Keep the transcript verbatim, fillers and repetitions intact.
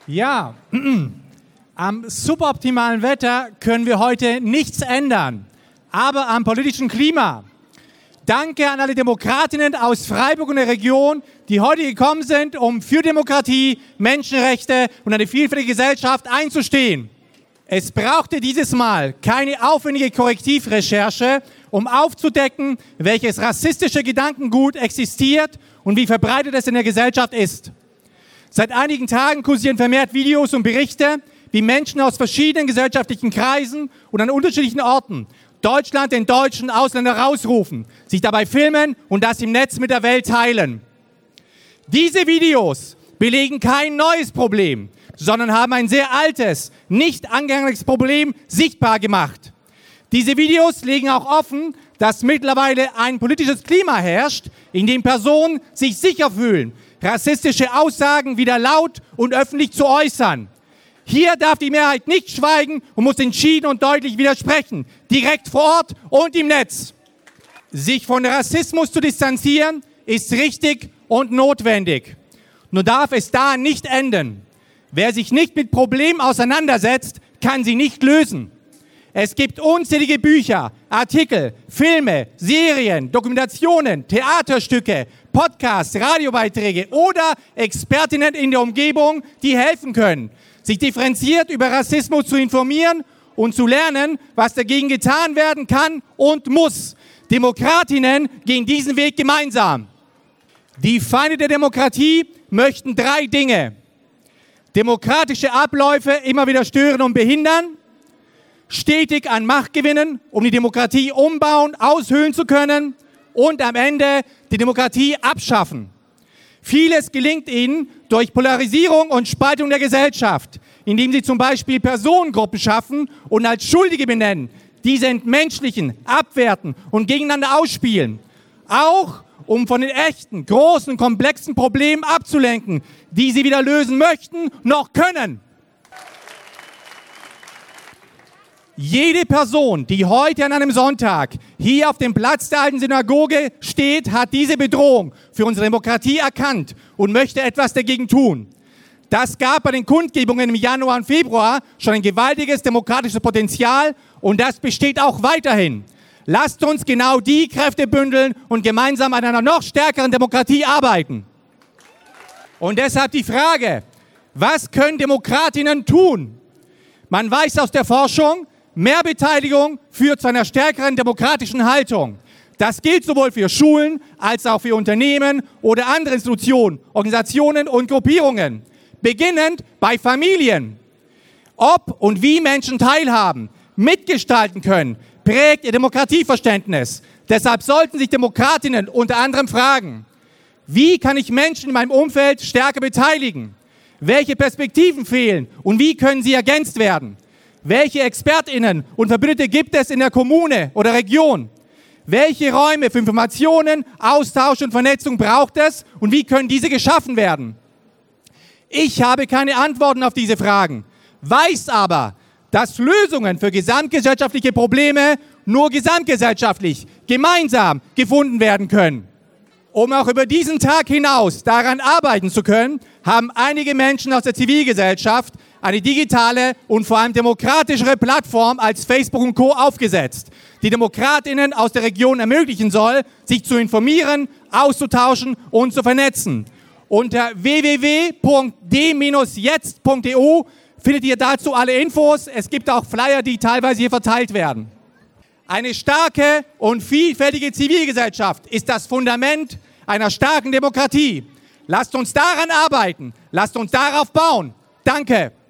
Ja, am suboptimalen Wetter können wir heute nichts ändern, aber am politischen Klima. Danke an alle Demokratinnen aus Freiburg und der Region, die heute gekommen sind, um für Demokratie, Menschenrechte und eine vielfältige Gesellschaft einzustehen. Es brauchte dieses Mal keine aufwendige Korrektivrecherche, um aufzudecken, welches rassistische Gedankengut existiert und wie verbreitet es in der Gesellschaft ist. Seit einigen Tagen kursieren vermehrt Videos und Berichte, wie Menschen aus verschiedenen gesellschaftlichen Kreisen und an unterschiedlichen Orten Deutschland den deutschen Ausländer rausrufen, sich dabei filmen und das im Netz mit der Welt teilen. Diese Videos belegen kein neues Problem, sondern haben ein sehr altes, nicht angegangenes Problem sichtbar gemacht. Diese Videos legen auch offen, dass mittlerweile ein politisches Klima herrscht, in dem Personen sich sicher fühlen, rassistische Aussagen wieder laut und öffentlich zu äußern. Hier darf die Mehrheit nicht schweigen und muss entschieden und deutlich widersprechen, direkt vor Ort und im Netz. Sich von Rassismus zu distanzieren, ist richtig und notwendig. Nur darf es da nicht enden. Wer sich nicht mit Problemen auseinandersetzt, kann sie nicht lösen. Es gibt unzählige Bücher, Artikel, Filme, Serien, Dokumentationen, Theaterstücke, Podcasts, Radiobeiträge oder Expertinnen in der Umgebung, die helfen können, sich differenziert über Rassismus zu informieren und zu lernen, was dagegen getan werden kann und muss. Demokratinnen gehen diesen Weg gemeinsam. Die Feinde der Demokratie möchten drei Dinge: demokratische Abläufe immer wieder stören und behindern, stetig an Macht gewinnen, um die Demokratie umbauen, aushöhlen zu können und am Ende die Demokratie abschaffen. Vieles gelingt ihnen durch Polarisierung und Spaltung der Gesellschaft, indem sie zum Beispiel Personengruppen schaffen und als Schuldige benennen, diese entmenschlichen, abwerten und gegeneinander ausspielen. Auch um von den echten, großen, komplexen Problemen abzulenken, die sie weder lösen möchten noch können. Jede Person, die heute an einem Sonntag hier auf dem Platz der alten Synagoge steht, hat diese Bedrohung für unsere Demokratie erkannt und möchte etwas dagegen tun. Das gab bei den Kundgebungen im Januar und Februar schon ein gewaltiges demokratisches Potenzial und das besteht auch weiterhin. Lasst uns genau die Kräfte bündeln und gemeinsam an einer noch stärkeren Demokratie arbeiten. Und deshalb die Frage: Was können Demokratinnen tun? Man weiß aus der Forschung, mehr Beteiligung führt zu einer stärkeren demokratischen Haltung. Das gilt sowohl für Schulen als auch für Unternehmen oder andere Institutionen, Organisationen und Gruppierungen. Beginnend bei Familien. Ob und wie Menschen teilhaben, mitgestalten können, prägt ihr Demokratieverständnis. Deshalb sollten sich Demokratinnen unter anderem fragen: Wie kann ich Menschen in meinem Umfeld stärker beteiligen? Welche Perspektiven fehlen und wie können sie ergänzt werden? Welche ExpertInnen und Verbündete gibt es in der Kommune oder Region? Welche Räume für Informationen, Austausch und Vernetzung braucht es und wie können diese geschaffen werden? Ich habe keine Antworten auf diese Fragen, weiß aber, dass Lösungen für gesamtgesellschaftliche Probleme nur gesamtgesellschaftlich, gemeinsam gefunden werden können. Um auch über diesen Tag hinaus daran arbeiten zu können, haben einige Menschen aus der Zivilgesellschaft eine digitale und vor allem demokratischere Plattform als Facebook und Co. aufgesetzt, die Demokratinnen aus der Region ermöglichen soll, sich zu informieren, auszutauschen und zu vernetzen. Unter w w w punkt d jetzt punkt e u findet ihr dazu alle Infos. Es gibt auch Flyer, die teilweise hier verteilt werden. Eine starke und vielfältige Zivilgesellschaft ist das Fundament einer starken Demokratie. Lasst uns daran arbeiten, lasst uns darauf bauen. Danke.